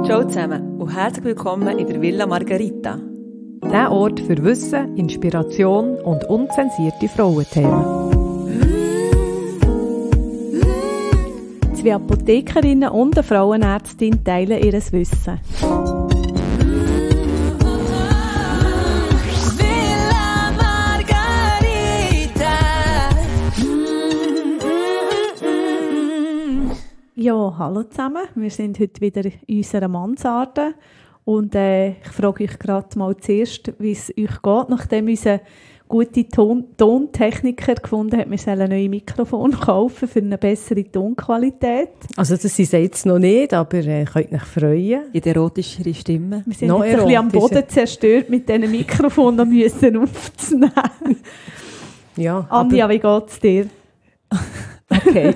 Ciao zusammen und herzlich willkommen in der Villa Margherita. Der Ort für Wissen, Inspiration und unzensierte Frauenthemen. Zwei Apothekerinnen und eine Frauenärztin teilen ihr Wissen. Villa Margherita. Ja, hallo zusammen. Wir sind heute wieder in unserer Mansarde. Und ich frage euch gerade mal zuerst, wie es euch geht, nachdem unser gute Tontechniker gefunden hat, wir sollen ein neues Mikrofon kaufen für eine bessere Tonqualität. Also das ist jetzt noch nicht, aber könnt euch freuen. Die erotischere Stimme. Wir sind noch jetzt ein bisschen am Boden zerstört, mit diesem Mikrofon noch müssen aufzunehmen. Ja, Anja, wie geht's dir? Okay.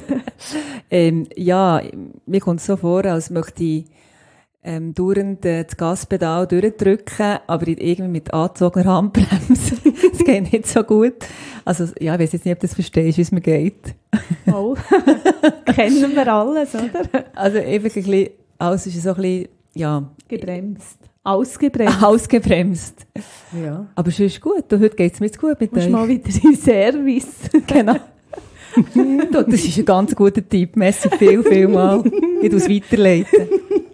Ja, mir kommt es so vor, als möchte ich dauernd das Gaspedal durchdrücken, aber irgendwie mit angezogener Handbremse. Das geht nicht so gut. Also, ja, ich weiss jetzt nicht, ob du das verstehst, wie es mir geht. Oh, kennen wir alles, oder? Also, einfach ein bisschen, alles ist so ein bisschen, ja. Gebremst. Ausgebremst. Ausgebremst. ja. Aber schon ist gut. Und heute geht es mir jetzt gut mit Musst euch. mal wieder in Service. Genau. Du, das ist ein ganz guter Tipp. Merci viel mal. Ich tue es weiterleiten.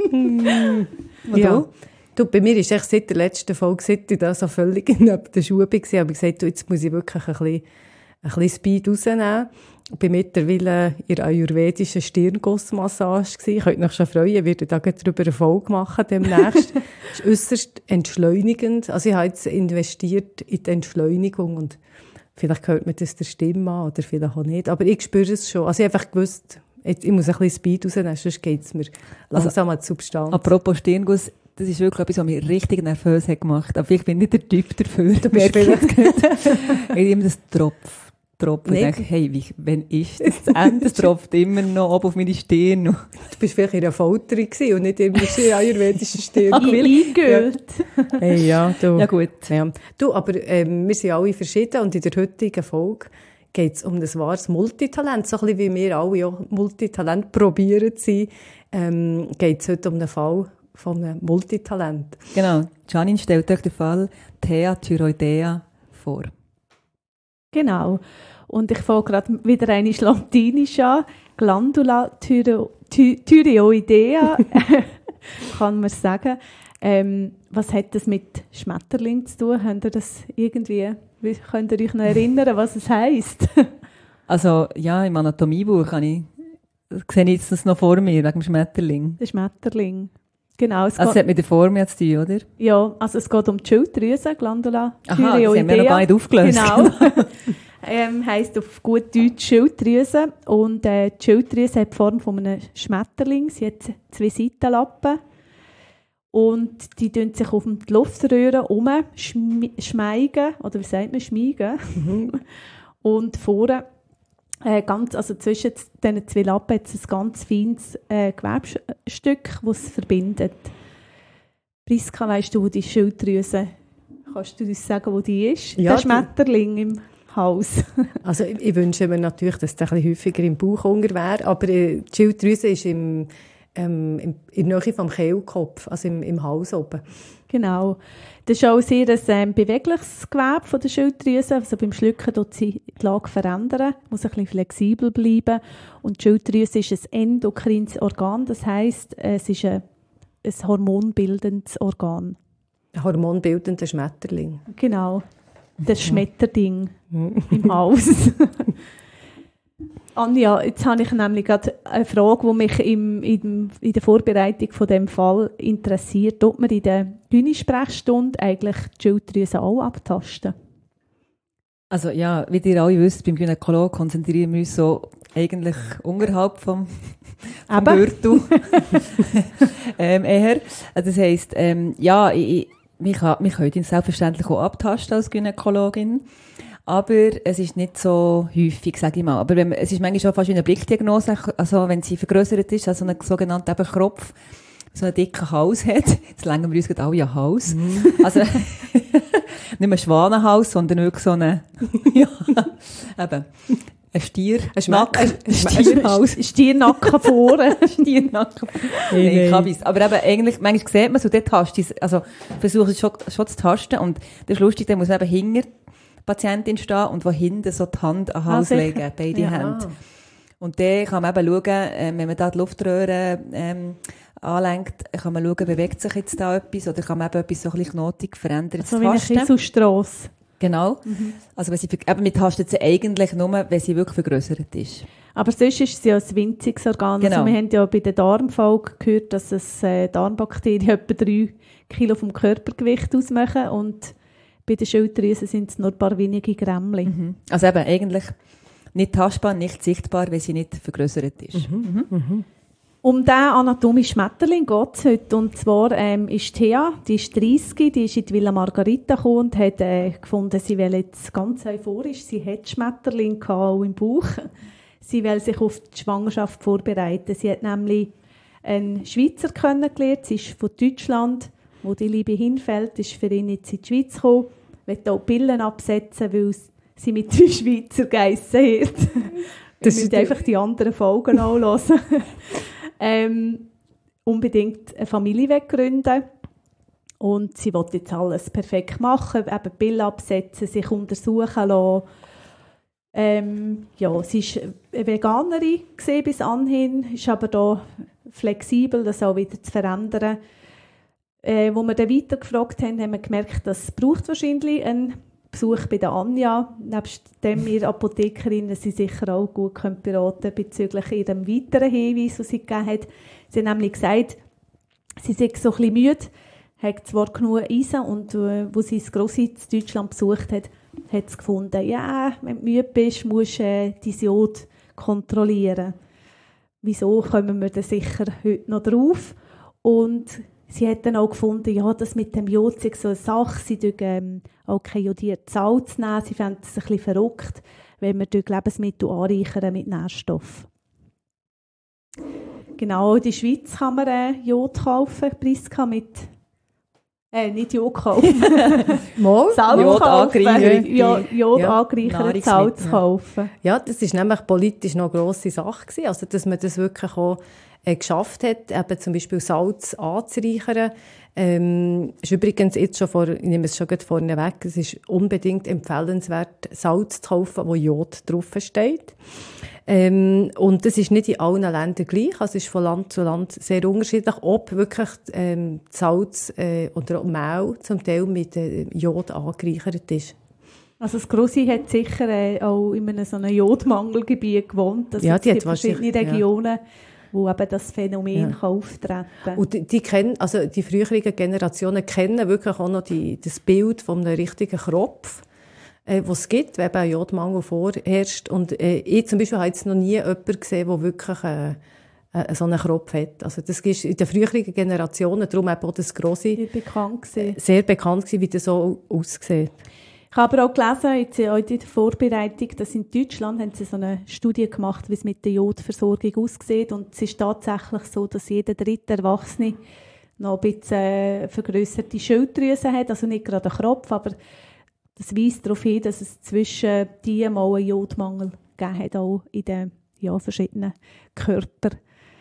Und Ja. Du, bei mir ist echt seit der letzten Folge, seit ich da so völlig in der Schuhe war, habe ich gesagt, du, jetzt muss ich wirklich ein bisschen Speed rausnehmen. Ich bin mittlerweile in der ayurvedischen Stirngussmassage gewesen. Ich könnte mich schon freuen, ich werde da darüber eine Folge machen demnächst. Das ist äusserst entschleunigend. Also ich habe jetzt investiert in die Entschleunigung und vielleicht hört man das der Stimme an oder vielleicht auch nicht. Aber ich spüre es schon. Also ich habe einfach gewusst, ich muss ein bisschen Speed rausnehmen, sonst geht es mir langsam an die Substanz. apropos Stirnguss, das ist wirklich etwas, was mich richtig nervös hat gemacht. Aber ich bin nicht der Typ dafür. Du bist vielleicht Ich immer das Tropf. Und denke, hey, wann ist das zu Ende? Das tropft immer noch ab auf meine Stirn. Du bist vielleicht in einer Folterung gewesen und nicht in einer ayurvedischen Stirn. Eingehüllt. Hey, ja, du. Ja, gut. Ja. Du, aber wir sind alle verschieden und in der heutigen Folge geht es um das wahres Multitalent. So ein bisschen wie wir alle auch Multitalent probieren zu sein, geht es heute um den Fall von einem Multitalent. Genau. Janine stellt euch den Fall Thea Thyroidea vor. Genau. Und ich fange gerade wieder eine Latinisch an. Glandula thyroidea, kann man sagen. Was hat das mit Schmetterling zu tun? Könnt ihr das irgendwie, könnt ihr euch noch erinnern, was es heisst? Also, ja, im Anatomiebuch sehe ich jetzt das noch vor mir, wegen dem Schmetterling. Der Schmetterling. Genau. Also, es hat mit der Form jetzt zu tun, oder? Ja, also es geht um die Schilddrüse, Glandula Aha, das haben wir noch gar nicht aufgelöst. Genau. Heisst auf gut Deutsch Schilddrüse. Und die Schilddrüse hat die Form von einem Schmetterling. Sie hat 2 Seitenlappen. Und die tun sich auf die Luftröhre schmeigen. Oder wie sagt man? Schmiegen. Und vorne, also zwischen diesen 2 Lappen hat es ein ganz feines Gewebstück, das es verbindet. Priska, weisst du, wo die Schilddrüse, kannst du uns sagen, wo die ist? Ja, der Schmetterling im Haus. Also ich wünsche mir natürlich, dass es ein bisschen häufiger im Bauch unter wäre, aber die Schilddrüse ist in der Nähe vom Kehlkopf, also im Hals oben. Genau. Das ist auch sehr ein bewegliches Gewebe von der Schilddrüse. Also beim Schlucken tut sie die Lage verändern, muss ein bisschen flexibel bleiben. Und die Schilddrüse ist ein endokrines Organ, das heisst, es ist ein hormonbildendes Organ. Ein hormonbildender Schmetterling. Genau. Das Schmetterding im Haus. Anja, jetzt habe ich nämlich gerade eine Frage, die mich in der Vorbereitung von dem Fall interessiert. Tut man in der Gyni-Sprechstunde eigentlich die Schilddrüse auch abtasten? Also ja, wie ihr alle wisst, beim Gynäkologen konzentrieren wir uns so eigentlich unterhalb vom Gürtel. Eher. Also das heisst, ja, wir können ihn selbstverständlich auch abtasten als Gynäkologin. Aber es ist nicht so häufig, sage ich mal. Aber es ist manchmal schon fast wie eine Blickdiagnose, also wenn sie vergrößert ist, also einen sogenannten Kropf, so einen dicken Hals hat. Jetzt längen wir uns gerade alle an den Hals. Also nicht mehr Schwanenhals, sondern wirklich so einen, ja, eben. Ein Stier. Ein Stierhaus. Stiernacken vorne. Stiernacken. Nein, Kabis. Aber eben, eigentlich, manchmal sieht man so, dort hast du also versuche es schon zu tasten. Und das ist lustig, dann muss eben hinter die Patientin stehen und wo hinten so die Hand an den Hals legen, beide Hände. Und dann kann man eben schauen, wenn man da die Luftröhre anlenkt, kann man schauen, bewegt sich jetzt da etwas oder kann man eben etwas so ein bisschen knotig verändern. So wie eine Kieselstrasse. Genau. Also man tastet sie eigentlich nur, wenn sie wirklich vergrößert ist. Aber sonst ist es ja ein winziges Organ. Genau. Also wir haben ja bei der Darmfolge gehört, dass es Darmbakterien etwa 3 Kilo vom Körpergewicht ausmachen und bei den Schilddrüsen sind es nur ein paar wenige Grämmchen. Also eben eigentlich nicht tastbar, nicht sichtbar, weil sie nicht vergrößert ist. Um diesen anatomischen Schmetterling geht es heute. Und zwar ist Thea, die ist 30, die ist in die Villa Margarita gekommen und hat gefunden, sie will jetzt ganz euphorisch, sie hat Schmetterling auch im Bauch. Sie will sich auf die Schwangerschaft vorbereiten. Sie hat nämlich einen Schweizer kennengelernt, sie ist von Deutschland, wo die Liebe hinfällt, ist für ihn jetzt in die Schweiz gekommen, will auch Pillen absetzen, weil sie mit 3 Schweizer geissen hat. Das müsst einfach die anderen Folgen anhören. Unbedingt eine Familie gründen. Und sie will jetzt alles perfekt machen, eben Pillen absetzen, sich untersuchen lassen. Ja, sie war eine Veganerin bis anhin, ist aber da flexibel, das auch wieder zu verändern. Wo wir dann weiter gefragt haben, haben wir gemerkt, dass es braucht wahrscheinlich einen Besuch bei der Anja. Nebst dem ihre Apothekerinnen sie sicher auch gut beraten bezüglich ihrem weiteren Hinweis, den sie gegeben hat. Sie hat nämlich gesagt, sie sei so ein bisschen müde, hat zwar genug Eisen und wo sie das Grossi in Deutschland besucht hat, hat sie gefunden, ja, wenn du müde bist, musst du dein Jod kontrollieren. Wieso kommen wir da sicher heute noch drauf? Und sie hat dann auch gefunden, ja, das mit dem Jod ist so eine Sache. Sie nehmen auch kein jodiertes Salz nehmen. Sie fanden es ein bisschen verrückt, wenn wir Lebensmittel anreichern mit Nährstoffen. Genau, in der Schweiz kann man Jod kaufen, Priska, mit nicht Jod kaufen. Mal? Jod angereichert. Jod angereichert Salz kaufen. Ja, das war nämlich politisch noch eine grosse Sache gewesen. Also, dass man das wirklich auch geschafft hat, eben zum Beispiel Salz anzureichern. Ist übrigens jetzt schon ich nehme es schon vorne weg, es ist unbedingt empfehlenswert, Salz zu kaufen, wo Jod draufsteht. Und das ist nicht in allen Ländern gleich, also es ist von Land zu Land sehr unterschiedlich, ob wirklich Salz oder auch Mehl zum Teil mit Jod angereichert ist. Also das Grossi hat sicher auch in so einem Jodmangelgebiet gewohnt. Also ja, es gibt verschiedene Regionen, wo eben das Phänomen kann auftreten kann. Und die kennen, also die früheren Generationen kennen wirklich auch noch das Bild von einem richtigen Kropf, was es gibt, wenn ein Jodmangel vorherrscht. Und ich zum Beispiel habe jetzt noch nie jemanden gesehen, der wirklich so einen Kropf hat. Also das ist in den früheren Generationen, darum eben auch das Grossi, sehr bekannt gewesen, wie das so aussieht. Ich habe aber auch gelesen, jetzt auch in der Vorbereitung, dass in Deutschland haben sie so eine Studie gemacht, wie es mit der Jodversorgung aussieht. Und es ist tatsächlich so, dass jeder dritte Erwachsene noch ein bisschen vergrösserte Schilddrüse hat. Also nicht gerade einen Kropf, aber das weist darauf hin, dass es zwischen die mal einen Jodmangel gegeben hat, auch in den verschiedenen Körpern.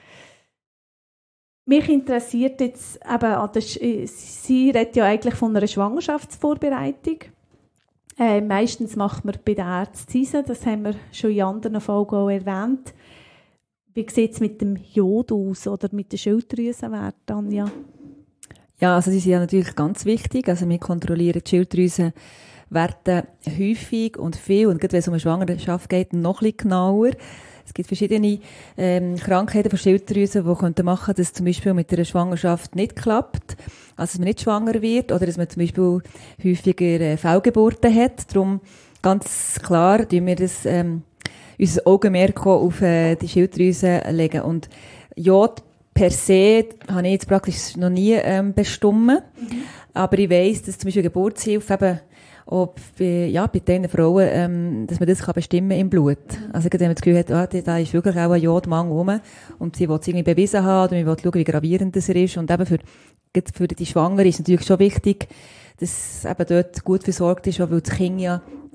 Mich interessiert jetzt eben, sie redet ja eigentlich von einer Schwangerschaftsvorbereitung. Meistens macht man bei den Ärzten Eisen, das haben wir schon in anderen Folgen auch erwähnt. Wie sieht es mit dem Jod aus oder mit den Schilddrüsenwerten, Anja? Ja, also die sind ja natürlich ganz wichtig. Also wir kontrollieren die Schilddrüsenwerte häufig und viel und gerade wenn es um eine Schwangerschaft geht, noch ein bisschen genauer. Es gibt verschiedene Krankheiten von Schilddrüsen, die machen können, dass zum Beispiel mit einer Schwangerschaft nicht klappt, also dass man nicht schwanger wird oder dass man zum Beispiel häufiger Fehlgeburten hat. Darum ganz klar tun wir das, unser Augenmerk auf die Schilddrüse legen. Und Jod per se habe ich jetzt praktisch noch nie bestimmt, aber ich weiss, dass zum Beispiel Geburtshilfe eben ob bei diesen Frauen, dass man das bestimmen kann im Blut. Also wenn man das Gefühl hat, da ist wirklich auch ein Jodmangel rum und sie will es irgendwie bewiesen haben oder man will schauen, wie gravierend das ist. Und eben für die Schwangere ist es natürlich schon wichtig, dass eben dort gut versorgt ist, auch weil das Kind ja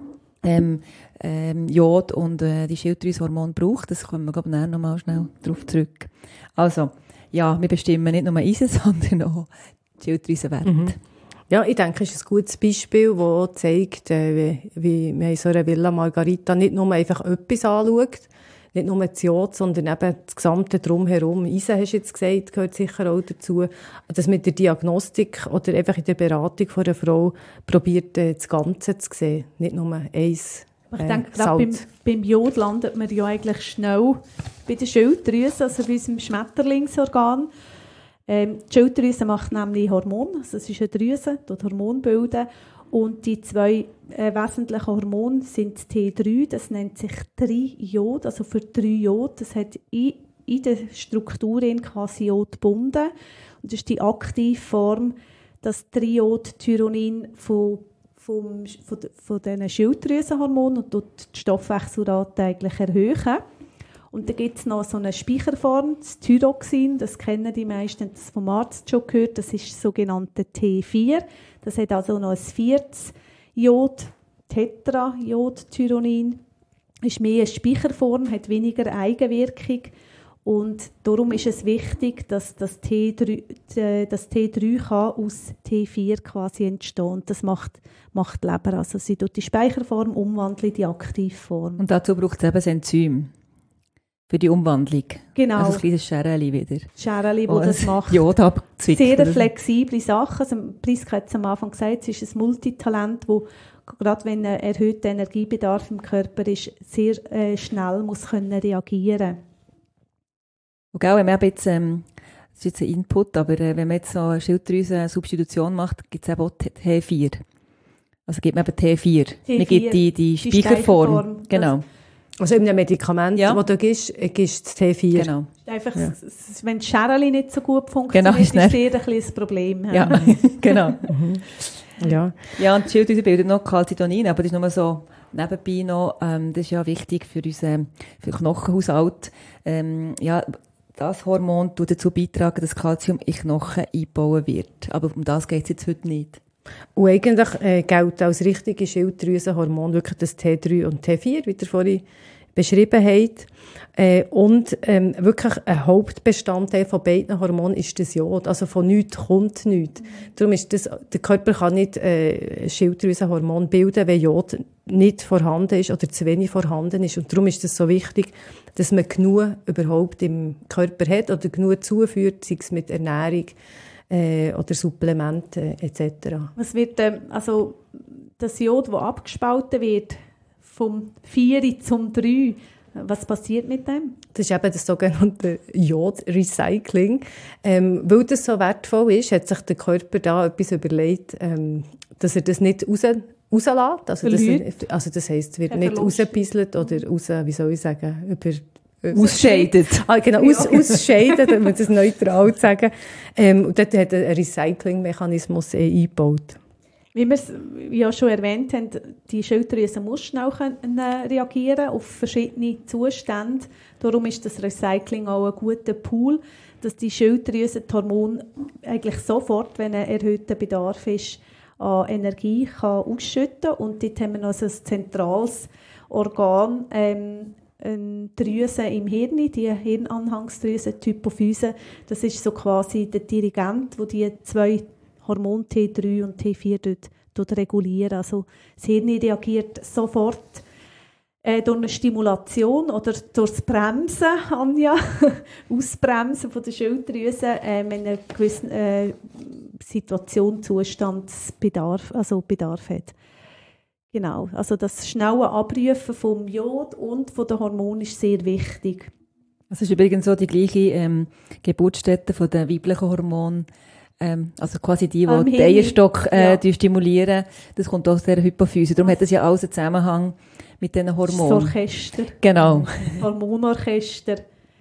Jod und die Schilddrüsenhormone braucht. Das kommen wir, glaube ich, noch mal schnell darauf zurück. Also, ja, wir bestimmen nicht nur Eisen, sondern auch die Schilddrüsenwerte. Mhm. Ja, ich denke, es ist ein gutes Beispiel, das zeigt, wie man in so einer Villa Margarita nicht nur einfach etwas anschaut, nicht nur das Jod, sondern eben das gesamte Drumherum. Eisen, hast du jetzt gesagt, gehört sicher auch dazu. Dass mit der Diagnostik oder einfach in der Beratung von einer Frau probiert, das Ganze zu sehen. Nicht nur eins. Ich denke, gerade beim Jod landet man ja eigentlich schnell bei der Schilddrüse, also bei unserem Schmetterlingsorgan. Die Schilddrüse macht nämlich Hormone, also es ist eine Drüse, die Hormone bilden. Und die zwei wesentlichen Hormone sind T3, das nennt sich Trijod, also für Trijod. Das hat in der Struktur quasi Jod gebunden. Und das ist die aktive Form, das Trijod-Tyronin von diesen Schilddrüsenhormonen und die Stoffwechselrate eigentlich erhöhen. Und dann gibt es noch so eine Speicherform, das Thyroxin, das kennen die meisten, das vom Arzt schon gehört, das ist das sogenannte T4. Das hat also noch ein viertes Jod, Tetrajodtyronin, ist mehr eine Speicherform, hat weniger Eigenwirkung. Und darum ist es wichtig, dass das T3 kann aus T4 quasi entstehen. Und das macht die Leber. Also sie tut die Speicherform umwandeln in die Aktivform. Und dazu braucht es eben ein Enzym für die Umwandlung. Genau. Also ein kleines Schereli wieder. Schereli, das das macht. Jod abzwickt. Sehr flexible Sachen. Also Priska hat es am Anfang gesagt, es ist ein Multitalent, wo gerade wenn ein erhöhter Energiebedarf im Körper ist, sehr schnell muss können reagieren. Und auch, wenn man jetzt, das ist jetzt ein Input, aber wenn man jetzt so eine Schilddrüsen-Substitution macht, gibt es eben auch T4. Also gibt man eben T4. Man gibt die Speicherform. Genau. Also in einem Medikament, das du gibst das T4. Genau. Einfach, wenn das Schereli nicht so gut funktioniert, ist das ein bisschen Problem. Ja, genau. Ja, und die Schilddrüse bildet noch Calcitonin, aber das ist nur so nebenbei noch, das ist ja wichtig für unseren Knochenhaushalt. Das Hormon tut dazu beitragen, dass Calcium in Knochen eingebaut wird. Aber um das geht es jetzt heute nicht. Und eigentlich gilt als richtige Schilddrüsenhormon wirklich das T3 und T4, wie ihr vorhin beschrieben habt. Und wirklich ein Hauptbestandteil von beiden Hormonen ist das Jod. Also von nichts kommt nichts. Darum ist das, der Körper kann nicht Schilddrüsenhormon bilden, wenn Jod nicht vorhanden ist oder zu wenig vorhanden ist. Und darum ist es so wichtig, dass man genug überhaupt im Körper hat oder genug zuführt, sei es mit Ernährung, oder Supplemente etc. Was wird, also das Jod, das abgespalten wird, vom 4 zum 3, was passiert mit dem? Das ist eben das sogenannte Jod-Recycling. Weil das so wertvoll ist, hat sich der Körper da etwas überlegt, dass er das nicht rauslässt. Also das heisst, es wird nicht rausgebisselt oder wie soll ich sagen, ausscheidet. Genau, ausscheiden, wenn wir das neutral sagen. Und dort hat ein Recycling-Mechanismus eingebaut. Wie wir es ja schon erwähnt haben, die Schilddrüse muss schnell reagieren auf verschiedene Zustände. Darum ist das Recycling auch ein guter Pool, dass die Schilddrüse die Hormone eigentlich sofort, wenn ein erhöhter Bedarf ist, an Energie kann ausschütten. Und dort haben wir noch so ein zentrales Organ, eine Drüse im Hirn, die Hirnanhangsdrüse, die Hypophyse. Das ist so quasi der Dirigent, der die zwei Hormone T3 und T4 dort regulieren. Also das Hirn reagiert sofort durch eine Stimulation oder durch das Bremsen, Anja, Ausbremsen von der Schilddrüse, wenn eine gewisse Situation, Zustandsbedarf hat. Genau, also das schnelle Abrufen vom Jod und von den Hormonen ist sehr wichtig. Das ist übrigens so die gleiche Geburtsstätte von den weiblichen Hormonen. Also quasi die den Eierstock stimulieren. Das kommt aus der Hypophyse. Darum hat das ja alles einen Zusammenhang mit diesen Hormonen. Das Orchester. Genau. Hormonorchester.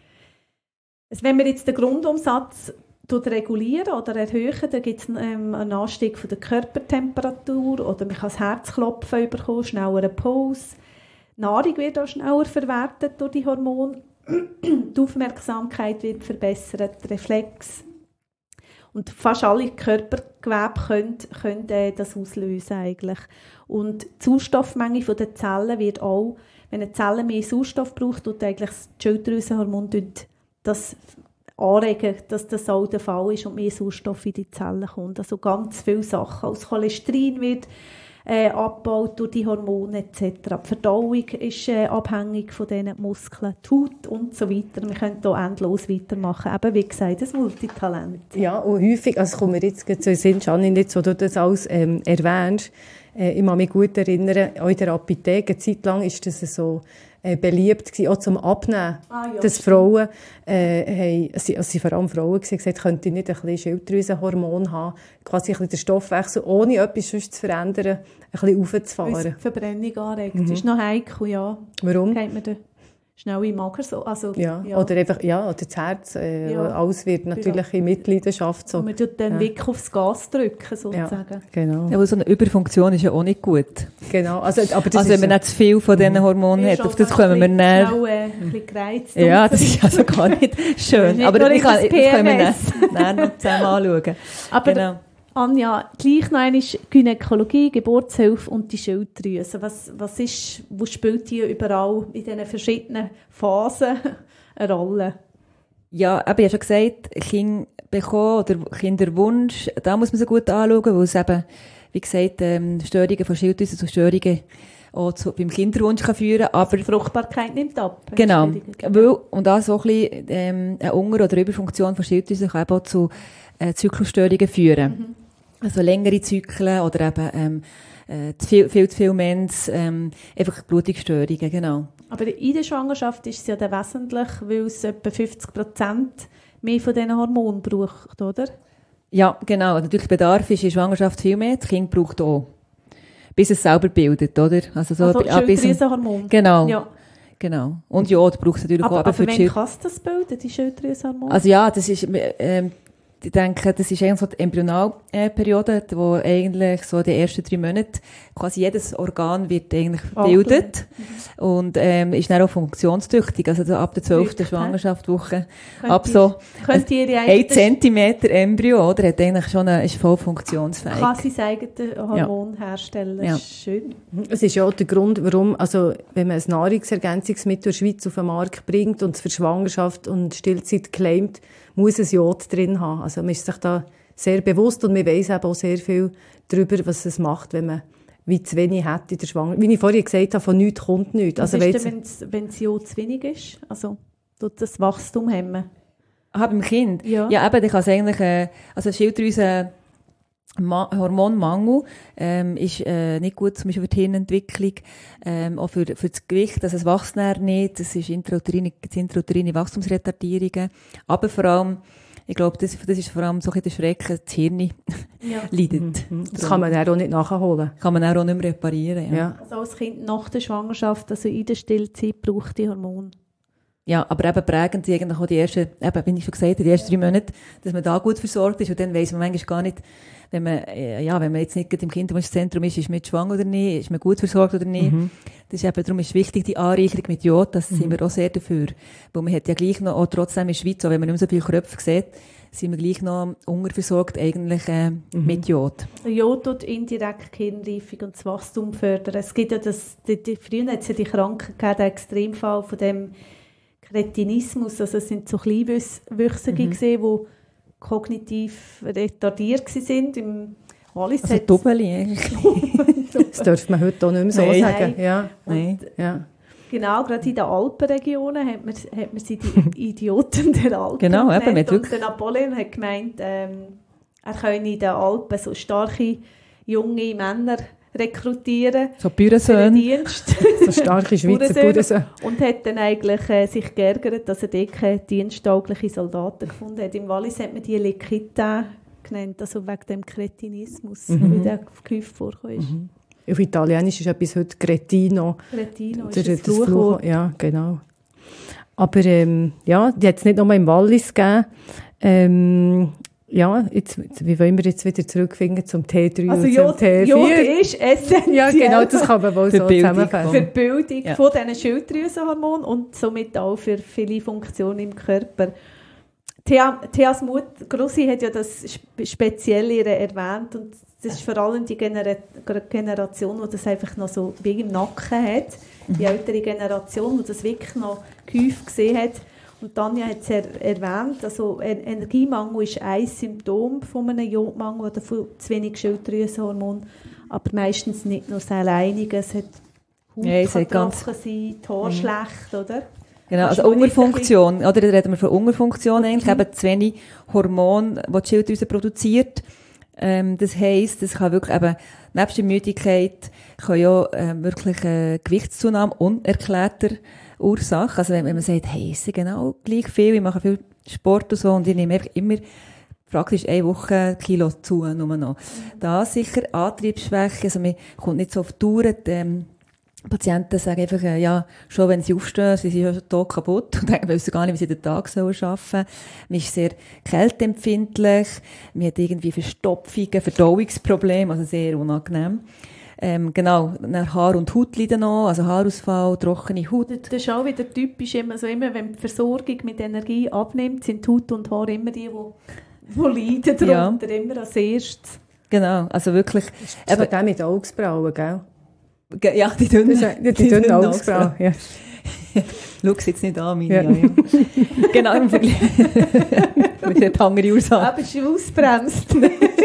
Also wenn wir jetzt den Grundumsatz regulieren oder erhöhen, dann gibt es einen Anstieg von der Körpertemperatur oder man kann das Herzklopfen bekommen, schneller Puls. Die Nahrung wird auch schneller verwertet durch die Hormone. Die Aufmerksamkeit wird verbessert, der Reflex. Und fast alle Körpergewebe können das auslösen eigentlich. Und die Sauerstoffmenge der Zellen wird auch, wenn eine Zelle mehr Sauerstoff braucht, tut eigentlich das Schilddrüsenhormon das anregen, dass das auch der Fall ist und mehr Sauerstoff in die Zellen kommt. Also ganz viele Sachen. Das Cholesterin wird abgebaut durch die Hormone etc. Die Verdauung ist abhängig von diesen Muskeln, die Haut und so weiter. Wir können hier endlos weitermachen. Eben, wie gesagt, ein Multitalent. Ja, und häufig, also kommen wir jetzt zu den Sinn, Janine, jetzt, wo du das alles erwähnst, ich kann mich gut erinnern, auch in der Apotheke, eine Zeit lang ist das so beliebt gewesen, auch zum Abnehmen, dass Frauen, vor allem Frauen gesagt, könnte ich nicht ein bisschen Schilddrüsenhormon haben, quasi ein bisschen den Stoffwechsel, ohne etwas sonst zu verändern, ein bisschen aufzufahren. Weil es Verbrennung anregt. Das ist noch heikel, ja. Warum? Geht man schnell im Magen so. Also, ja. Oder einfach, oder das Herz, alles wird natürlich in Mitleidenschaft so. Und man tut dann wirklich aufs Gas drücken, sozusagen. Ja, genau. Ja, aber so eine Überfunktion ist ja auch nicht gut. Genau. Aber das also wenn man nicht zu viel von diesen Hormonen hat, auf das kommen wir näher. Ein bisschen gereizt. Ja, das ist also gar nicht schön. Nicht aber das können wir näher noch zusammen anschauen. Aber genau. Anja, gleich noch einmal Gynäkologie, Geburtshilfe und die Schilddrüse. Wo spielt die überall in diesen verschiedenen Phasen eine Rolle? Ja, aber ich habe schon gesagt, Kinder bekommen oder Kinderwunsch, da muss man so gut anschauen, weil es eben, wie gesagt, Störungen von Schilddrüse zu Störungen auch beim Kinderwunsch kann führen, aber die Fruchtbarkeit nimmt ab. Genau, weil, und auch so ein bisschen eine Unter- oder Überfunktion von Schilddrüse kann eben auch zu Zyklusstörungen führen. Mhm. Also längere Zyklen oder eben viel zu viel Mens, einfach Blutungsstörungen, genau. Aber in der Schwangerschaft ist es ja dann wesentlich, weil es etwa 50% mehr von diesen Hormonen braucht, oder? Ja, genau. Natürlich Bedarf ist in der Schwangerschaft viel mehr, das Kind braucht auch. Bis es selber bildet, oder? Also Schilddrüsenhormon. Genau. Ja. Genau. Und Jod braucht es natürlich auch. Aber für wann kann es das bilden, die Schilddrüsenhormone? Also ja, das ist, ich denke, das ist eigentlich so die Embryonalperiode, wo eigentlich so die ersten 3 Monate quasi jedes Organ wird eigentlich gebildet und ist dann auch funktionstüchtig. Also ab der 12. Schwangerschaftswoche ab so 1 Zentimeter Embryo, oder, hat eigentlich schon ist voll funktionsfähig. Kann sein eigenes Hormon herstellen. Ja. Schön. Es ist ja auch der Grund, warum, also wenn man ein Nahrungsergänzungsmittel in der Schweiz auf den Markt bringt und es für Schwangerschaft und Stillzeit claimt, muss es Jod drin haben. Also man ist sich da sehr bewusst und man weiss eben auch sehr viel darüber, was es macht, wenn man wie zu wenig hat in der Schwangerschaft. Wie ich vorhin gesagt habe, von nichts kommt nichts. Was ist denn, wenn es Jod zu wenig ist? Also tut das Wachstum hemmen? Beim Kind? Ja, eben, dann kann es eigentlich, also Schilddrüse Hormonmangel ist nicht gut, zum Beispiel für die Hirnentwicklung, auch für das Gewicht, also es wächst nicht, das ist intrauterine Wachstumsretardierungen, aber vor allem, ich glaube, das ist vor allem so ein bisschen der Schrecken, das Hirn leidet. Das kann man dann auch nicht nachholen. Kann man auch nicht mehr reparieren. Ja. Also als Kind nach der Schwangerschaft, also in der Stillzeit, braucht die Hormone. Ja, aber eben prägend sind eigentlich auch die ersten, wie ich schon gesagt habe, die ersten 3 Monate, dass man da gut versorgt ist und dann weiss man manchmal gar nicht, wenn man jetzt nicht im Kinderwunschzentrum ist man schwanger oder nicht, ist man gut versorgt oder nicht. Das ist eben, darum ist wichtig, die Anreicherung mit Jod, das sind wir auch sehr dafür. Weil man hat ja gleich noch, auch trotzdem in der Schweiz, auch wenn man nicht mehr so viele Kröpfe sieht, sind wir gleich noch unterversorgt eigentlich mit Jod. Jod tut indirekt die Hirnreifung und das Wachstum fördern. Es gibt ja früher hat es ja die Krankheit gegeben, der Extremfall von dem Kretinismus, also es sind so Kleinwüchsige gesehen, die kognitiv retardiert waren. Im Wallis also Doppeli eigentlich. Das darf man heute auch nicht mehr so sagen. Ja. Ja. Genau, gerade in den Alpenregionen hat man sie die Idioten der Alpen genau, genannt. Und der Napoleon hat gemeint, er könne in den Alpen so starke, junge Männer rekrutieren. So Bürensöhne. So starke Schweizer Bürensöhne. Und hat dann eigentlich sich geärgert, dass er dort keine diensttauglichen Soldaten gefunden hat. Im Wallis hat man die Lekita genannt, also wegen dem Kretinismus, wie der häufig vorkommt. Auf Italienisch ist etwas heute Cretino. Cretino ist das Fluchwort. Ja, genau. Aber die hat es nicht nur im Wallis gegeben. Wie wollen wir jetzt wieder zurückfinden zum T3 also und zum T4? Jod ist essentiell. Ja, genau, das kann man wohl so zusammenfassen. Für die Bildung von diesen Schilddrüsenhormonen und somit auch für viele Funktionen im Körper. Theas Mutter, Grossi hat ja das Spezielle erwähnt und das ist vor allem die Generation, die das einfach noch so wie im Nacken hat, die ältere Generation, die das wirklich noch gehäuft gesehen hat. Und Tanja hat es erwähnt, also Energiemangel ist ein Symptom von einem Jodmangel oder von zu wenig Schilddrüsenhormon, aber meistens nicht nur das Alleinige, es hat Haut kann trocken sein, die Haare schlecht, oder? Genau, also Unterfunktion, oder? Da reden wir von Unterfunktion eigentlich, eben zu wenig Hormone, die die Schilddrüse produziert. Das heisst, es kann wirklich eben, nebst der Müdigkeit, kann ja wirklich Gewichtszunahme unerklärter Ursache. Also wenn man sagt, hey, ist genau gleich viel, ich mache viel Sport und so und ich nehme einfach immer praktisch 1 Woche Kilo zu, nur noch. Da sicher Antriebsschwäche, also man kommt nicht so auf Touren, Patienten sagen einfach, ja, schon wenn sie aufstehen, sie sind ja schon tot kaputt und wissen gar nicht, wie sie den Tag arbeiten sollen. Man ist sehr kälteempfindlich, man hat irgendwie Verstopfungen, Verdauungsprobleme, also sehr unangenehm. Genau, dann Haar- und Haut leiden noch, also Haarausfall, trockene Haut. Das ist auch wieder typisch, immer, wenn die Versorgung mit Energie abnimmt, sind Haut und Haar immer die leiden darunter, immer als erstes. Genau, also wirklich. Das ist der mit Augsbrauen, gell? Ja, die dünnen Augsbrauen. Ja. Schau es jetzt nicht an, meine. Ja. Genau, im Vergleich. Mit der andere Ursache. Aber es ist ausbremst.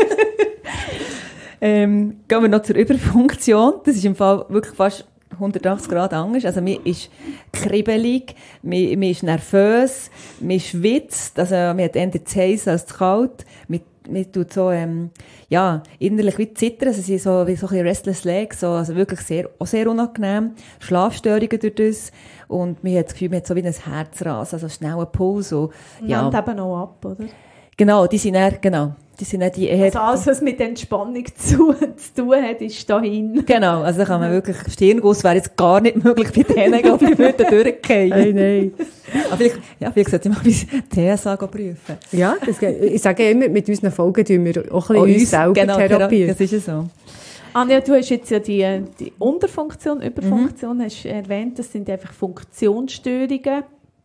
Gehen wir noch zur Überfunktion. Das ist im Fall wirklich fast 180 Grad anders. Also, man ist kribbelig, man ist nervös, man schwitzt, also, man hat eher zu heiß als zu kalt. Man tut so, innerlich wie zittern, also, sie so, wie so ein bisschen restless legs, so, also wirklich auch sehr unangenehm. Schlafstörungen durch das. Und man hat das Gefühl, man hat so wie ein Herzrasen, also schnell einen Puls. Und nimmt eben auch ab, oder? Genau, die sind die eher... Also alles, was mit Entspannung zu tun hat, ist dahin. Genau, also da kann man wirklich... Stirnguss wäre jetzt gar nicht möglich bei denen, glaube ich, die würden durchgehen. Nein. Aber vielleicht sollte ich mal bei TSA prüfen. Ja, ich sage ja immer, mit unseren Folgen tun wir auch ein bisschen uns selber therapieren. Das ist ja so. Anja, du hast jetzt ja die Unterfunktion, Überfunktion hast erwähnt, das sind einfach Funktionsstörungen.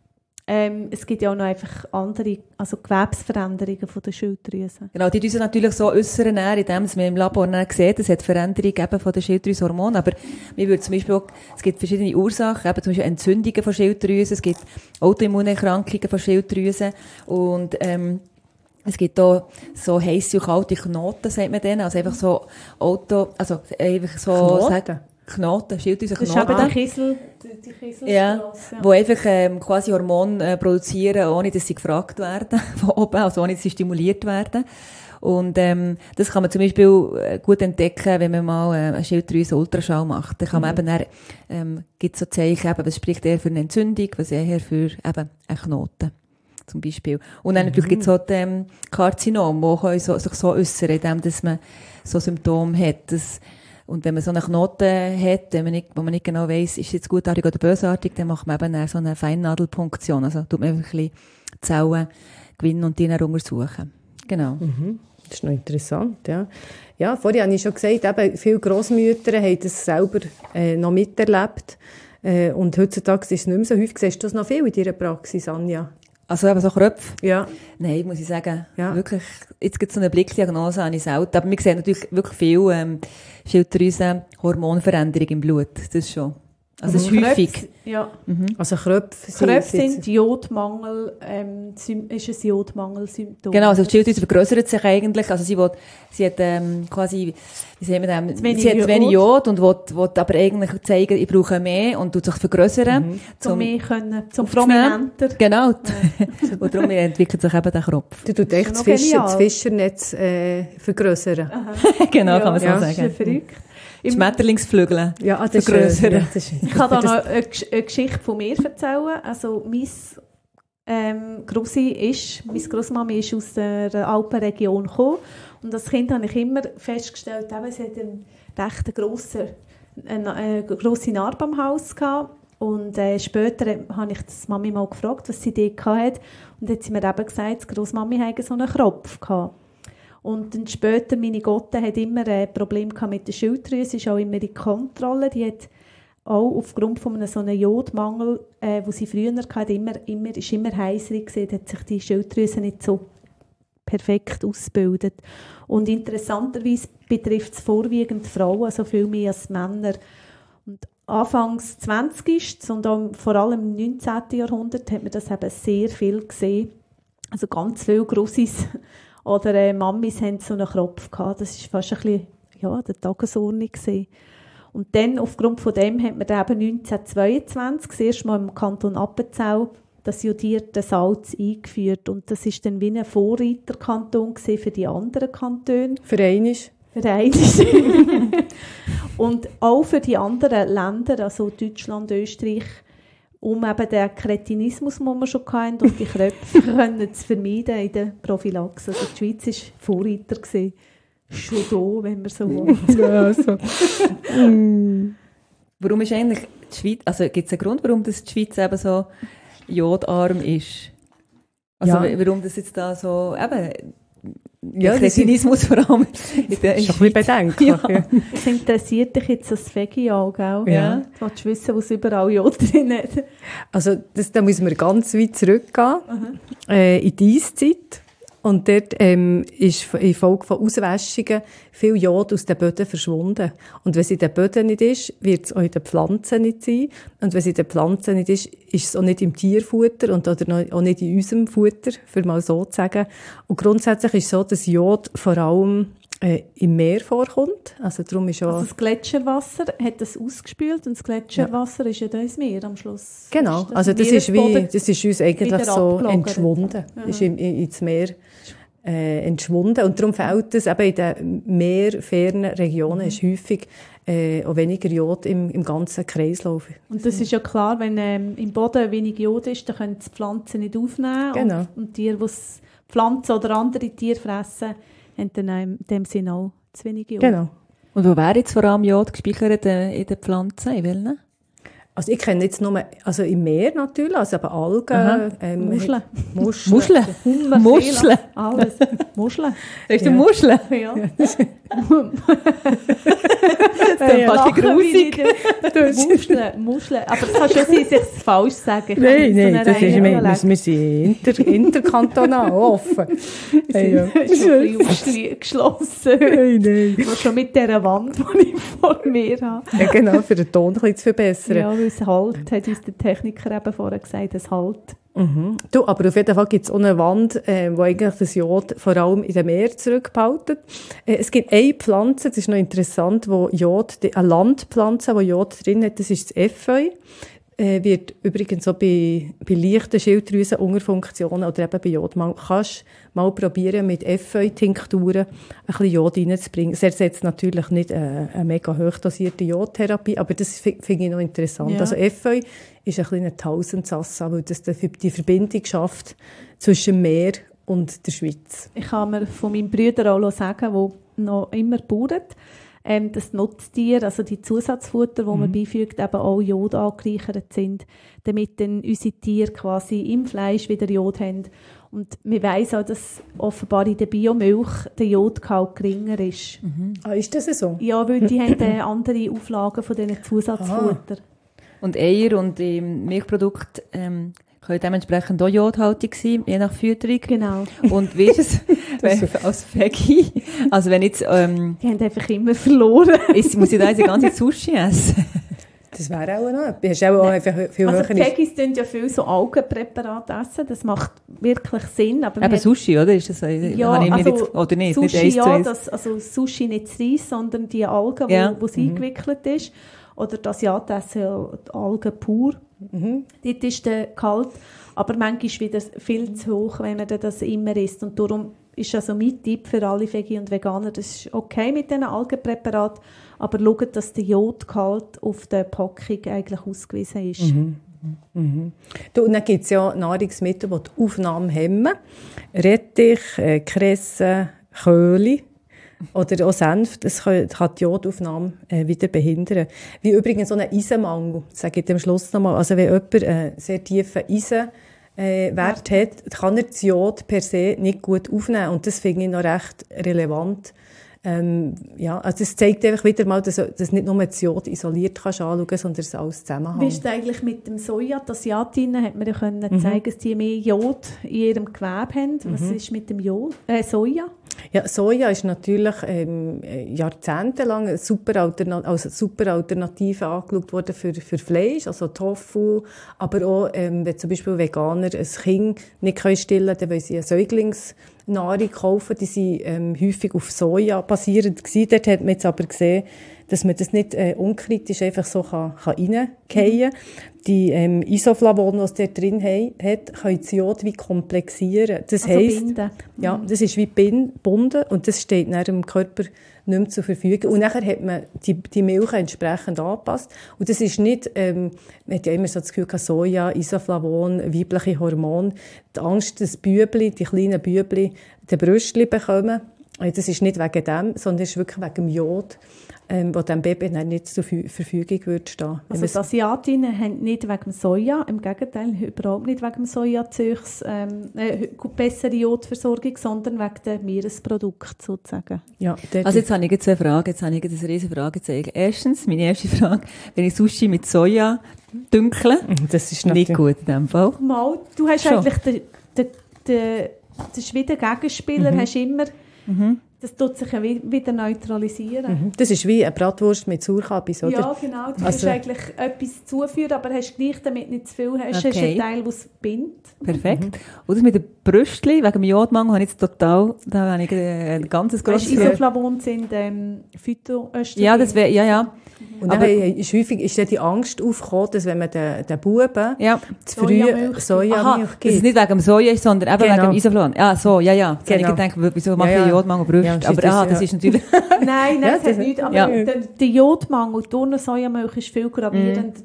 Es gibt ja auch noch einfach andere, also Gewebsveränderungen von der Schilddrüse. Genau, die müssen natürlich so äußern, indem man im Labor sieht, es hat Veränderungen eben von den Schilddrüsenhormonen, aber wir würden zum Beispiel auch, es gibt verschiedene Ursachen, eben zum Beispiel Entzündungen von Schilddrüsen, es gibt Autoimmunerkrankungen von Schilddrüsen und es gibt auch so heisse und kalte Knoten, sagt man denen, also einfach so einfach so... Knoten, Schilddrüsenknoten. Das ist eben die Kieselstrasse. Ja, wo einfach quasi Hormone produzieren, ohne dass sie gefragt werden von oben, also ohne dass sie stimuliert werden. Und das kann man zum Beispiel gut entdecken, wenn man mal einen Schilddrüsen-Ultraschall macht. Dann kann man eben gibt es so Zeichen, eben, was spricht eher für eine Entzündung, was eher für eben einen Knoten zum Beispiel. Und dann natürlich gibt es auch die Karzinom, die sich so äußern, indem dass man so Symptome hat. Und wenn man so einen Knoten hat, wo man nicht genau weiss, ist es jetzt gutartig oder bösartig, dann macht man eben so eine Feinnadelpunktion. Also tut man einfach ein bisschen Zellen gewinnen und die dann untersuchen. Genau. Das ist noch interessant, ja. Ja, vorhin habe ich schon gesagt, eben, viele Grossmütter haben das selber noch miterlebt. Und heutzutage ist es nicht mehr so häufig. Siehst du das noch viel in deiner Praxis, Anja? Also eben so Kröpfe? Ja. Nein, muss ich sagen, wirklich, jetzt gibt es so eine Blickdiagnose, habe ich selten. Aber wir sehen natürlich wirklich viel Schilddrüsen-Hormonveränderung im Blut, das schon. Also es ist häufig. Ja. Also Kröpfe sind Jodmangel, ist ein Jodmangelsymptom. Genau, also die Schilddrüse vergrößert sich eigentlich, also sie hat quasi, wie sagen wir sie hat wenig Jod und will aber eigentlich zeigen, ich brauche mehr und tut sich vergrößern. Zum mehr können, zum prominenter. Genau. Und darum entwickelt sich eben der Kropf. Du tust echt das Fischernetz vergrößern. Genau, kann man so sagen. Das ist verrückt. Schmetterlingsflügel. Ja, das vergrößern. Ich kann da noch eine Geschichte von mir erzählen. Also, meine Grossmami ist aus der Alpenregion gekommen. Und als Kind habe ich immer festgestellt, sie hat eine grosse Narbe am Hals gehabt. Und später habe ich die Mami mal gefragt, was sie dort hatte. Und dann hat sie mir eben gesagt, die Grossmami hatte so einen Kropf gehabt. Und dann später, meine Gotte hat immer ein Problem mit der Schilddrüse, ist auch immer in Kontrolle. Die hat auch aufgrund von einem so einem Jodmangel, wo sie früher hatte, immer heißer gewesen, hat sich die Schilddrüse nicht so perfekt ausgebildet. Und interessanterweise betrifft es vorwiegend Frauen, also viel mehr als Männer. Und Anfangs 20. und auch vor allem im 19. Jahrhundert hat man das eben sehr viel gesehen. Also ganz viele Grossis oder Mammis haben so einen Kropf gehabt. Das war fast ein bisschen der Tagesordnung gewesen. Und dann, aufgrund von dem, hat man dann eben 1922 das erste Mal im Kanton Appenzell das jodierte Salz eingeführt. Und das war dann wie ein Vorreiterkanton für die anderen Kantone. Für einmal. Und auch für die anderen Länder, also Deutschland, Österreich, um eben den Kretinismus, den wir schon hatten, und die Kröpfe zu vermeiden in der Prophylaxe. Also die Schweiz war Vorreiter gewesen. Schon da, wenn man so will. Ja, so. Warum ist eigentlich die Schweiz, also gibt es einen Grund, warum das die Schweiz eben so jodarm ist? Also warum das jetzt da so, eben, der Kretinismus vor allem. Das ist ein bisschen bedenklich. Ja. Das interessiert dich jetzt als Veggie auch, gell? Ja. Du willst wissen, was überall Jod drin hat. Also da müssen wir ganz weit zurückgehen, in die Eiszeit. Und dort ist infolge von Auswäschungen viel Jod aus den Böden verschwunden. Und wenn es in den Böden nicht ist, wird es auch in den Pflanzen nicht sein. Und wenn es in den Pflanzen nicht ist, ist es auch nicht im Tierfutter und auch nicht in unserem Futter, für mal so zu sagen. Und grundsätzlich ist es so, dass Jod vor allem im Meer vorkommt. Also darum ist auch das Gletscherwasser hat das ausgespült und das Gletscherwasser ist ja da ins Meer am Schluss. Genau, das ist uns eigentlich so entschwunden. Ja. Ist ins Meer entschwunden. Und darum fehlt es eben in den meerfernen Regionen ist häufig auch weniger Jod im ganzen Kreislauf. Und das ist ja klar, wenn im Boden wenig Jod ist, dann können die Pflanzen nicht aufnehmen. Genau. Und Tiere, die Pflanzen oder andere Tiere fressen, haben dann in dem Sinne auch zu wenig Jod. Genau. Und wo wäre jetzt vor allem Jod gespeichert in den Pflanzen? In welchen? Also ich kenne jetzt nur, also im Meer natürlich, also aber Algen, Muscheln. Muscheln? Muscheln? Alles. Muscheln. Sagst du Muscheln? Ja. Das ist fast grusig. Muscheln. Aber es kann schon sein, dass ich es falsch sage. Nein, das ist, wir sind interkantonal offen. Das ist schon ein bisschen geschlossen. Nein. Schon mit dieser Wand, die ich vor mir habe. Ja, genau, für den Ton ein bisschen zu verbessern. Ja, weil es halt, hat uns der Techniker eben vorher gesagt, es halt. Mhm. Du, aber auf jeden Fall gibt es auch eine Wand, wo eigentlich das Jod vor allem in dem Meer zurückbehaltet. Es gibt eine Pflanze, das ist noch interessant, wo Jod, eine Landpflanze, die Jod drin hat, das ist das Efeu. Wird übrigens auch bei leichten Schilddrüsenunterfunktionen oder eben bei Jodmangel, kannst mal probieren, mit Efeu-Tinkturen ein bisschen Jod reinzubringen. Es ersetzt natürlich nicht eine mega hochdosierte Jodtherapie, aber das finde ich noch interessant. Ja. Also Efeu ist ein kleiner Tausendsassa, weil das die Verbindung schafft zwischen dem Meer und der Schweiz. Ich kann mir von meinem Bruder auch sagen, der noch immer bauert, dass Nutztiere, also die Zusatzfutter, die man beifügt, eben auch Jod angereichert sind, damit dann unsere Tiere quasi im Fleisch wieder Jod haben. Und man weiss auch, dass offenbar in der Biomilch der Jodgehalt geringer ist. Ah, ist das so? Ja, weil die haben andere Auflagen von diesen Zusatzfutter. Und Eier und Milchprodukte können dementsprechend auch jodhaltig sein, je nach Fütterung. Genau. Und wie ist es als Veggie? Also wenn jetzt... die haben einfach immer verloren. Muss ich da jetzt die ganze Sushi essen? Das wäre auch noch. Du hast auch einfach viel also höhere... Veggies tun ja viel so Algenpräparate essen. Das macht wirklich Sinn. Aber eben Sushi, oder? Ist das, ja, also oder nicht? Sushi, nicht ja, also Sushi nicht das Reis, sondern die Algen, wo es eingewickelt ist. Oder das Asiaten essen ja die Algen pur. Dort ist der Gehalt, aber manchmal wieder viel zu hoch, wenn man das immer isst. Und darum ist also mein Tipp für alle Veggie und Veganer, das ist okay mit diesen Algenpräparaten, aber schaut, dass der Jodgehalt auf der Packung eigentlich ausgewiesen ist. Du, und dann gibt es ja Nahrungsmittel, die die Aufnahme hemmen. Rettich, Kresse, Köhli. Oder auch Senf, das kann die Jodaufnahme wieder behindern. Wie übrigens so ein Eisenmangel, sage ich am Schluss nochmal. Also wenn jemand einen sehr tiefen Eisenwert hat, kann er das Jod per se nicht gut aufnehmen. Und das finde ich noch recht relevant Ja, also das zeigt einfach wieder mal, dass nicht nur das Jod isoliert kannst anschauen, sondern es alles zusammenhängt. Wie ist es eigentlich mit dem Soja? Die Asiatinnen hat man ja können zeigen, dass die mehr Jod in ihrem Gewebe haben. Was ist mit dem Soja? Ja, Soja ist natürlich jahrzehntelang als super Alternative angeschaut worden für Fleisch, also Tofu, aber auch, wenn zum Beispiel Veganer ein Kind nicht stillen können, dann wollen sie eine Säuglingsnahrung kaufen, die sind häufig auf Soja basierend gewesen. Dort hat man jetzt aber gesehen, dass man das nicht unkritisch einfach so reingehen kann. Die Isoflavone, die es dort drin hat, können das Jod wie komplexieren. Das also heisst, binden. ja, das ist wie gebunden und das steht dann dem Körper nicht mehr zur Verfügung. Und nachher hat man die Milch entsprechend angepasst. Und das ist nicht, man hat ja immer so das Gefühl, Soja, Isoflavon, weibliche Hormone, die Angst, dass die kleinen Bübli, die Brüstchen bekommen. Das ist nicht wegen dem, sondern es ist wirklich wegen dem Jod, wo dem Baby dann nicht zur Verfügung würde stehen. Also die Asiatinnen haben nicht wegen dem Soja, im Gegenteil, überhaupt nicht wegen dem Sojazeugs bessere Jodversorgung, sondern wegen den Meeresprodukten sozusagen. Ja, also jetzt habe ich zwei Fragen, jetzt habe ich ein riesen Fragezeichen. Erstens, meine erste Frage, wenn ich Sushi mit Soja dünkle, das ist nicht gut in dem Fall. Mal, du hast schon. Eigentlich das ist wie der Gegenspieler, hast immer... Das tut sich ja wieder neutralisieren. Das ist wie eine Bratwurst mit Sauerkabis, oder? Ja, genau. Du musst eigentlich etwas zuführen, aber hast gleich damit nicht zu viel. Hast einen Teil, der es bindet. Perfekt. Und das mit den Brüstchen, wegen dem Jodmangel, habe ich jetzt total, da habe ich ein ganzes grosses Isoflavone sind Phytoöstrogen. Ja, das wäre, ja. Und dann ist dann die Angst aufgekommen, dass wenn man den Buben zu früh Sojamilch gibt. Dass es nicht wegen dem Soja ist, sondern eben wegen dem Isoflavon. Ja, so, ja. Jetzt habe ich gedacht, wieso mache ich Jodmangel Brüste? Ja, aber das ist natürlich... Nein, das hat nichts. Aber der Jodmangel durch Sojamilch ist viel gravierender,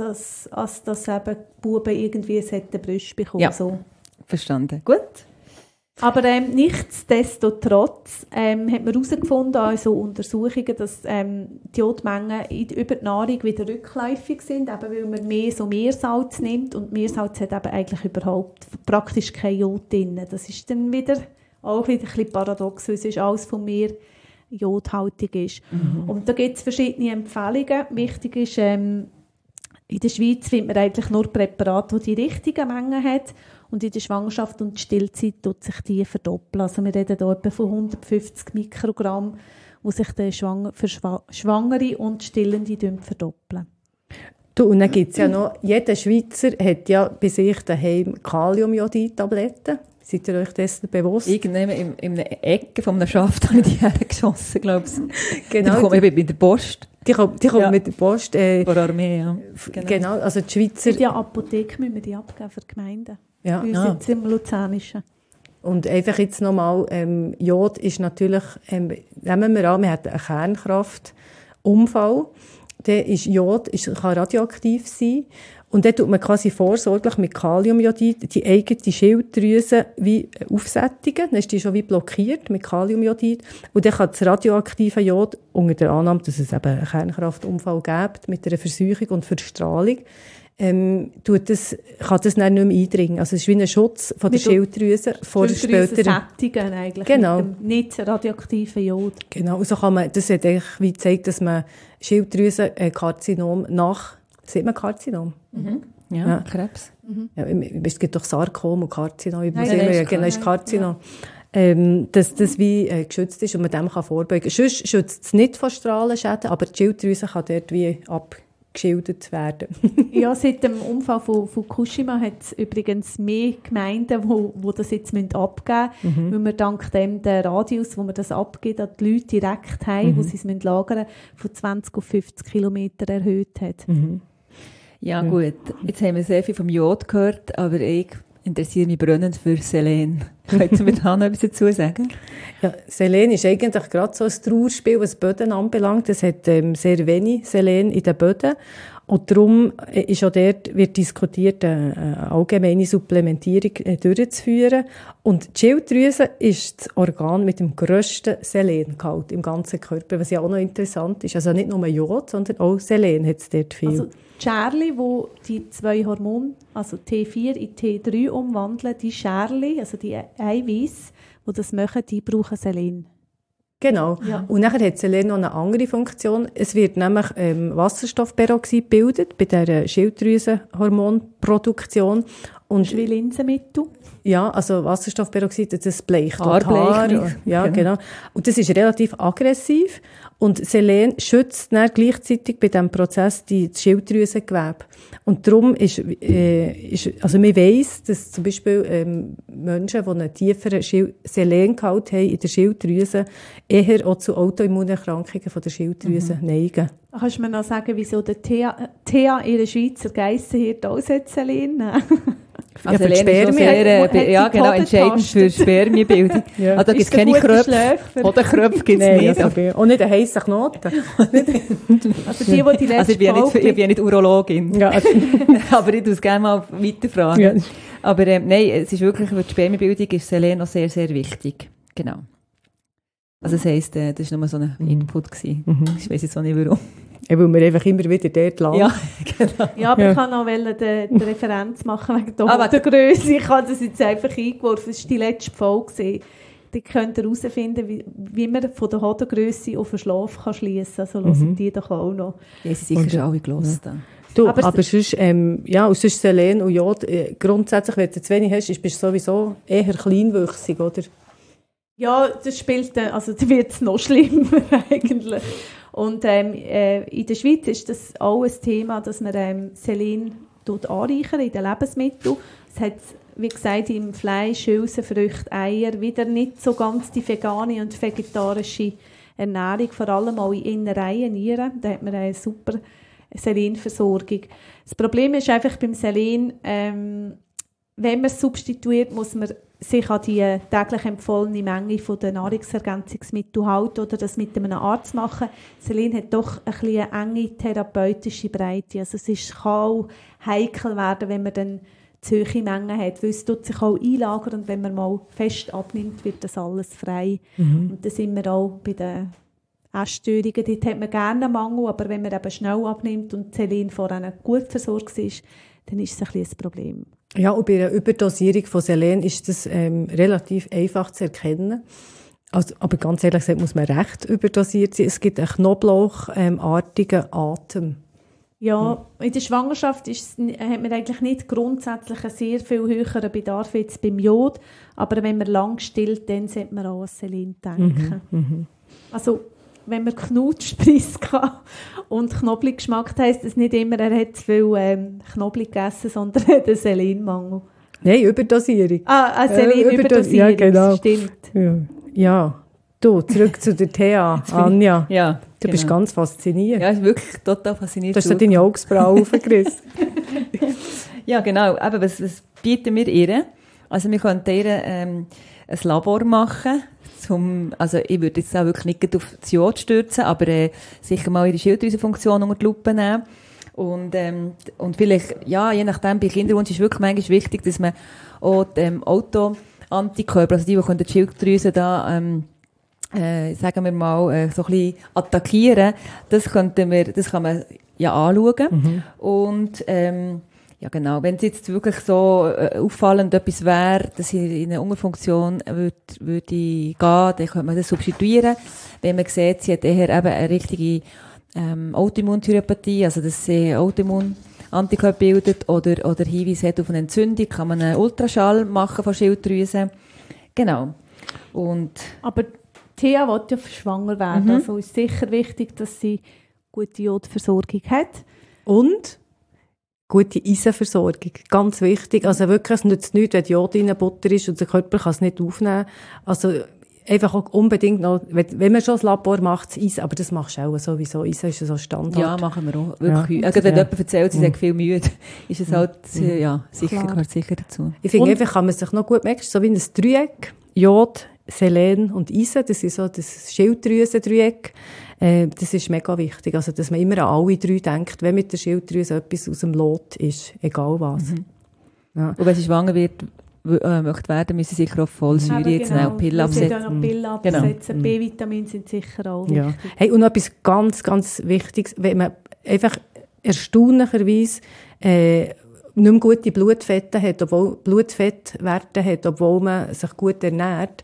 als dass eben Buben irgendwie eine Brüste bekommen. Ja, so. Verstanden. Gut. Aber nichtsdestotrotz hat man herausgefunden, also Untersuchungen, dass die Jodmengen über die Nahrung wieder rückläufig sind, eben weil man mehr Meersalz nimmt und Meersalz hat eben eigentlich überhaupt praktisch kein Jod drin. Das ist dann auch wieder ein bisschen paradox, weil es ist alles von Meer jodhaltig ist. Und da gibt es verschiedene Empfehlungen. Wichtig ist, in der Schweiz findet man eigentlich nur Präparate, die die richtigen Mengen hat. Und in der Schwangerschaft und Stillzeit tut sich die verdoppeln. Also wir reden hier etwa von 150 Mikrogramm, die sich für Schwangere und Stillende verdoppeln. Und dann gibt es ja noch, jeder Schweizer hat ja bei sich daheim Kaliumjodid-Tabletten. Seid ihr euch dessen bewusst? Irgendwann in einer Ecke von einem Schaft habe ich die hergeschossen, glaube ich. Genau. Die kommen eben mit der Post. Die kommt mit der Post. Von der Armee, ja. Genau, also die Schweizer... In der Apotheke müssen wir die abgeben für die Gemeinden. Ja. Bei uns jetzt im Luzernischen. Und einfach jetzt nochmal, Jod ist natürlich, nehmen wir an, wir haben einen Kernkraftunfall, dann ist Jod kann radioaktiv sein. Und dann tut man quasi vorsorglich mit Kaliumjodid die eigene Schilddrüse wie aufsättigen. Dann ist die schon wie blockiert mit Kaliumjodid. Und dann kann das radioaktive Jod, unter der Annahme, dass es eben einen Kernkraftunfall gibt, mit einer Verseuchung und Verstrahlung, kann das dann nicht mehr eindringen. Also es ist wie ein Schutz von der Schilddrüse vor späteren... Sättigen eigentlich, genau. Mit dem nicht radioaktiven Jod. Genau, und so kann man, das hat eigentlich wie gezeigt, dass man Schilddrüsenkarzinom sieht man Karzinom? Ja, Krebs. Ja, es gibt doch Sarkom und Karzinom. Genau, ist Karzinom. Dass das wie geschützt ist und man dem kann vorbeugen. Sonst schützt es nicht vor Strahlenschäden, aber die Schilddrüse kann dort wie abgeschildert werden. Ja, seit dem Unfall von Fukushima hat es übrigens mehr Gemeinden, die das jetzt abgeben müssen, weil wir dank dem den Radius, wo man das abgibt, an die Leute direkt haben, wo sie es lagern müssen, von 20 auf 50 Kilometer erhöht hat. Ja, gut. Jetzt haben wir sehr viel vom Jod gehört, aber ich interessiere mich brennend für Selen. Könnt ihr mir da noch etwas dazu sagen? Ja, Selen ist eigentlich gerade so ein Trauerspiel, was Böden anbelangt. Es hat sehr wenig Selen in den Böden. Und darum ist auch dort, wird diskutiert, eine allgemeine Supplementierung durchzuführen. Und die Schilddrüse ist das Organ mit dem grössten Selengehalt im ganzen Körper, was ja auch noch interessant ist. Also nicht nur Jod, sondern auch Selen hat es dort viel. Also die Scherli, die die zwei Hormone, also T4 in T3 umwandeln, die Scherli, also die Eiweiß, die das machen, die brauchen Selen. Genau. Ja. Und nachher hat Selen noch eine andere Funktion. Es wird nämlich Wasserstoffperoxid gebildet bei der Schilddrüsenhormonproduktion. Und Wie Linsenmittel. ja, also Wasserstoffperoxid, das bleicht auch die Haarbleichung. Haare. Ja, genau. Und das ist relativ aggressiv. Und Selen schützt dann gleichzeitig bei diesem Prozess das Schilddrüsengewebe. Und darum also man weiss, dass zum Beispiel Menschen, die einen tieferen Selengehalt haben in der Schilddrüse, eher auch zu Autoimmunerkrankungen von der Schilddrüse neigen. Kannst du mir noch sagen, wieso der Thea ihre Schweizer Geissenhirt aussetzt, Celine? Also für die Helene ist noch Spermien. sehr, ja, genau, entscheidend für Spermienbildung. Ja. Also da gibt es Ist der keine gute Kröpfe. Schläfer? Oder Kröpfe gibt es Nein, nicht. also, auch nicht einen heissen Knoten. Also die letzte Also ich bin ja nicht Urologin. Ja, also, Aber ich tue es gerne mal weiterfragen. ja. Aber nein, es ist wirklich, für die Spermienbildung ist Selen noch sehr, sehr wichtig. Genau. Also das heisst, das war nur so ein Input gewesen. Ich weiss jetzt auch nicht, warum. Weil wir einfach immer wieder dort landen. Ja, genau. Ja, aber Ja. ich kann noch die Referenz machen wegen der Ah, wegen- Größe. Ich habe das jetzt einfach eingeworfen. Das war die letzte Folge gewesen. Da könnt ihr herausfinden, wie man von der Hodengrösse auf den Schlaf schliessen kann. Also hören die doch auch noch. Die haben sie sicher Und, schon alle gehört. Du, Aber aber sonst, ja, und sonst Selen und Jod, grundsätzlich, wenn du zu wenig hast, bist du sowieso eher kleinwüchsig, oder? Ja, das spielt, also da wird es noch schlimmer eigentlich. Und in der Schweiz ist das auch ein Thema, dass man Selen anreichern in den Lebensmitteln. Es hat, wie gesagt, im Fleisch, Hülsenfrüchte, Eier wieder nicht so ganz die vegane und vegetarische Ernährung, vor allem auch in Innereien, Nieren. Da hat man eine super Selenversorgung. Das Problem ist einfach beim Selen, wenn man es substituiert, muss man sich an die täglich empfohlene Menge der Nahrungsergänzungsmittel halten oder das mit einem Arzt machen. Selen hat doch ein bisschen eine enge therapeutische Breite. Also kann auch heikel werden, wenn man dann zu hohe Mengen hat, weil es tut sich auch einlagern und wenn man mal fest abnimmt, wird das alles frei. Und da sind wir auch bei den Essstörungen. Dort hat man gerne einen Mangel, aber wenn man eben schnell abnimmt und Selen vorher gut versorgt ist, dann ist es ein bisschen ein Problem. Ja, und bei einer Überdosierung von Selen ist das relativ einfach zu erkennen. Also, aber ganz ehrlich gesagt muss man recht überdosiert sein. Es gibt einen knoblauchartigen Atem. Ja, in der Schwangerschaft hat man eigentlich nicht grundsätzlich einen sehr viel höheren Bedarf jetzt beim Jod, aber wenn man lang stillt, dann sollte man auch an Selen denken. Also, wenn man Knutschpreis und Knoblauch geschmeckt, heisst das nicht immer, er hat zu viel Knoblauch gegessen, sondern er hat einen Selenmangel. Nein, Überdosierung. Eine Selenüberdosierung, ja, genau. stimmt. Ja. Du, zurück zu der Thea, Anja. Ja, Du bist ganz fasziniert. Ja, wirklich total fasziniert. Du hast so deine Augenbrauen aufgerissen. Ja, genau. Aber was bieten wir ihr? Also wir könnten ihr ein Labor machen. Also ich würde jetzt auch wirklich nicht auf das Jod stürzen, aber sicher mal ihre Schilddrüsenfunktion unter die Lupe nehmen. Und vielleicht, ja, je nachdem, bei Kinderwunsch ist wirklich manchmal wichtig, dass man auch die Autoantikörper, also die Schilddrüse da sagen wir mal, so ein bisschen attackieren, das kann man ja anschauen. Und, ja genau, wenn es jetzt wirklich so auffallend etwas wäre, dass ich in eine Unterfunktion würde gehen, dann könnte man das substituieren. Wenn man sieht, sie hat eher eben eine richtige Autoimmunthyreopathie, also dass sie Autoimmunantikörper bildet oder Hinweise hat auf eine Entzündung, kann man einen Ultraschall machen von Schilddrüse. Genau. Aber Thea will ja schwanger werden, also ist sicher wichtig, dass sie gute Jodversorgung hat. Und gute Eisenversorgung, ganz wichtig. Also wirklich, es nützt nichts, wenn Jod in Butter ist und der Körper kann es nicht aufnehmen. Also einfach auch unbedingt noch, wenn man schon das Labor macht, das Eisen, aber das machst du auch sowieso. Eisen ist so ein Standard. Ja, machen wir auch. Wirklich. Ja. Also, wenn jemand erzählt, sie sei viel müde, ist es halt, ja, sicher, Klar. gehört sicher dazu. Ich finde einfach, kann man sich noch gut merken, so wie ein Dreieck, Jod, Selen und Eisen, das ist so das Schilddrüsendreieck. Das ist mega wichtig, also dass man immer an alle drei denkt, wenn mit der Schilddrüse etwas aus dem Lot ist, egal was. Ja. Und wenn sie schwanger wird, möchte werden, müssen sie sicher auch Vollsäure jetzt nehmen, Pillen Sie absetzen. dann noch Pillen absetzen. B-Vitamine sind sicher auch Ja. wichtig. Hey, und noch etwas ganz, ganz Wichtiges, wenn man einfach erstaunlicherweise nicht mehr gute Blutfette hat, obwohl Blutfettwerte hat, obwohl man sich gut ernährt. Zum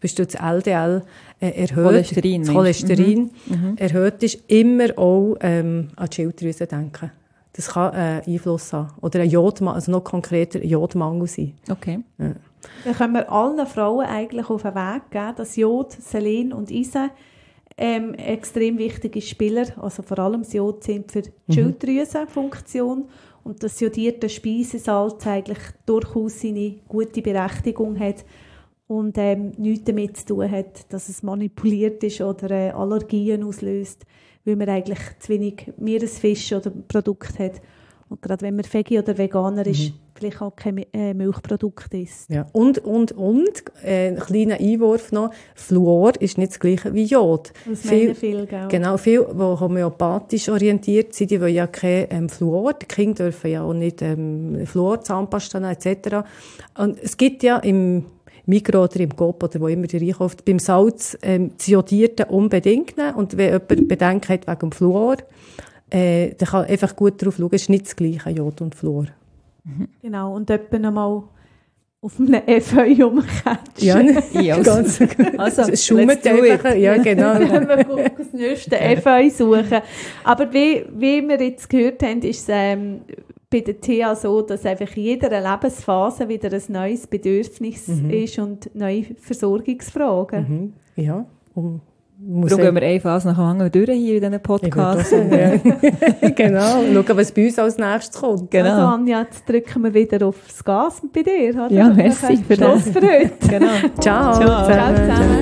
beispielsweise das LDL erhöht, Cholesterin erhöht ist, immer auch an die Schilddrüse denken. Das kann Einfluss haben. Oder ein Jodmangel, also noch konkreter ein Jodmangel sein. Okay. Ja. Dann können wir allen Frauen eigentlich auf den Weg geben, dass Jod, Selen und Eisen extrem wichtige Spieler, also vor allem das Jod, sind für die Schilddrüsenfunktion und das jodierte Speisesalz eigentlich durchaus seine gute Berechtigung hat und nichts damit zu tun hat, dass es manipuliert ist oder Allergien auslöst, weil man eigentlich zu wenig Meeresfisch oder Produkte hat. Und gerade wenn man Veggie oder Veganer ist, vielleicht auch kein Milchprodukt isst. Ja. Und ein kleiner Einwurf noch, Fluor ist nicht das Gleiche wie Jod. Das meinen viele, gell? Genau, viele, die homöopathisch orientiert sind, die wollen ja kein Fluor. Die Kinder dürfen ja auch nicht Fluor, Zahnpasta nehmen, etc. Und es gibt ja im Migros oder im Coop oder wo immer ihr einkauft, beim Salz das Jodierte unbedingt nehmen. Und wenn jemand Bedenken hat wegen dem Fluor, dann kann einfach gut darauf schauen, es ist nicht das Gleiche, Jod und Fluor. Genau, und etwa noch mal auf einem Efeu rumkatschen. Ja, ganz gut. Also, es schummt einfach. Ja, genau. Wenn wir das nächste Efeu suchen. Aber wie wir jetzt gehört haben, ist es bei der TH so, dass einfach in jeder Lebensphase wieder ein neues Bedürfnis ist und neue Versorgungsfragen. Ja, Darum gehen wir eine Phase nach der anderen durch hier in diesem Podcast. Ja. Genau, schauen, was bei uns als nächstes kommt. Genau. Also Anja, jetzt drücken wir wieder aufs Gas bei dir. Oder? Ja, merci für Schluss für heute. Genau. Ciao. Ciao zusammen.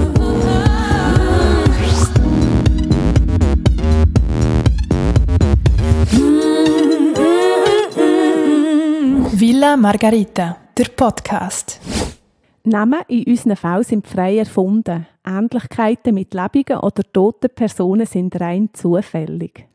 Villa Margarita, der Podcast. Namen in unseren Fällen sind frei erfunden. Ähnlichkeiten mit lebenden oder toten Personen sind rein zufällig.